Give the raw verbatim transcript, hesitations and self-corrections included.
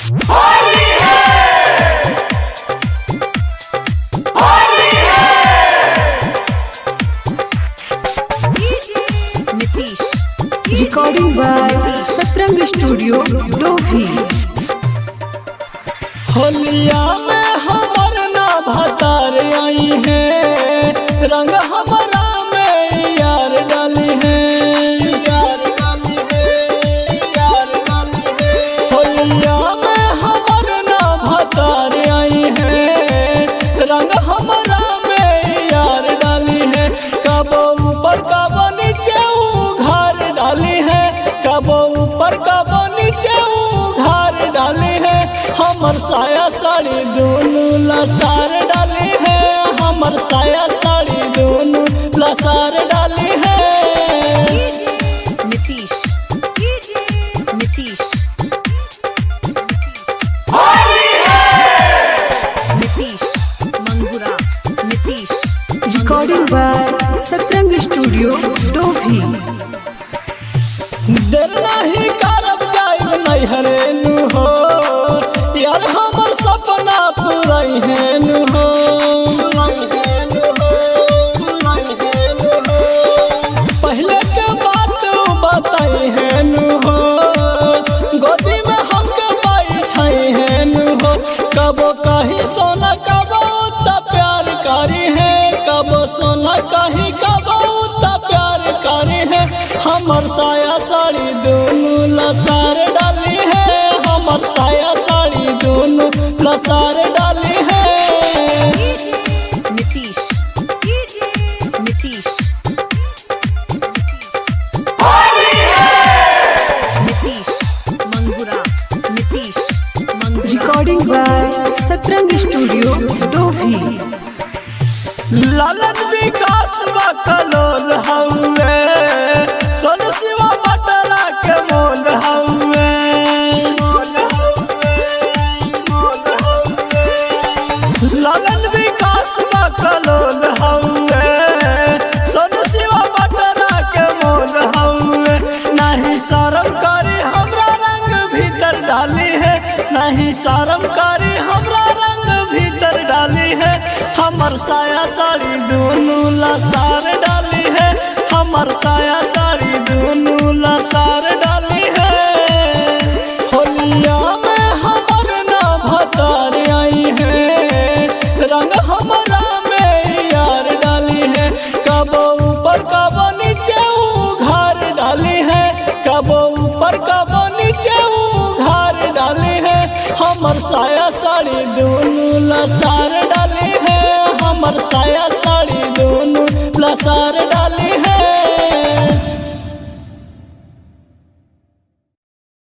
होली है, होली है। Nitish recording by Satrang studio Dobhi. होलिया में हमर ना भतार आई है, रंग हमारा में यार डाली है, यार डाली है, यार डाली है। होलिया में हमर ना भतार आई है, रंग हमारा में यार डाली है। कबो ऊपर कबो नीचे उघार डाली है, कबो ऊपर कबो नीचे उघार डाली है। हमर साया साड़ी दोनों लसार डाली है, हमर साया साड़ी दोनों लसार डाली है। नीतीश नीतीश होली है, Nitish Mangura Nitish recording by Satrang studio Dobhi. देर नहीं करब जाइब नैहरे नु हो, यार हमर सपना पुराई है नु हो, पुराई है नु हो, पुराई है नु हो। पहले के बात बताई है नु हो, गोदी में हमके बैठाई है नु हो। कबो कहीं सोना कबो त प्यार करी है, कबो सोना कहीं कबो त प्यार करी है। हमर साया साड़ी दोनों लसार डाली है, हमर साया साड़ी दोनों लसार डाली है। नीतीश नीतीश होली है, Nitish Mangura Nitish Mangura recording by Satrang studio Dobhi. Lalan Vikas व कलोल हउए, सोन शिवा बटरा के मोल हउए, मोल हउए, मोल हउए। लालन विकास व कलोल हउए, सोन शिवा बटरा के मोल हउए। नहीं शर्म करी हमरा रंग भीतर डाली है, नहीं शर्म करी हमरा रंग भीतर डाली है। हमर साया साड़ी दोनों लसार डाली है, हमर साया साड़ी दोनों लसार डाली है। होलिया में हमर ना भतार आई है, रंग हमारा में यार डाली है। कबो ऊपर कबो नीचे उघार डाली है, कबो ऊपर कबो नीचे उघार डाली है। हमर साया साड़ी दोनों लसार डाली है, हमर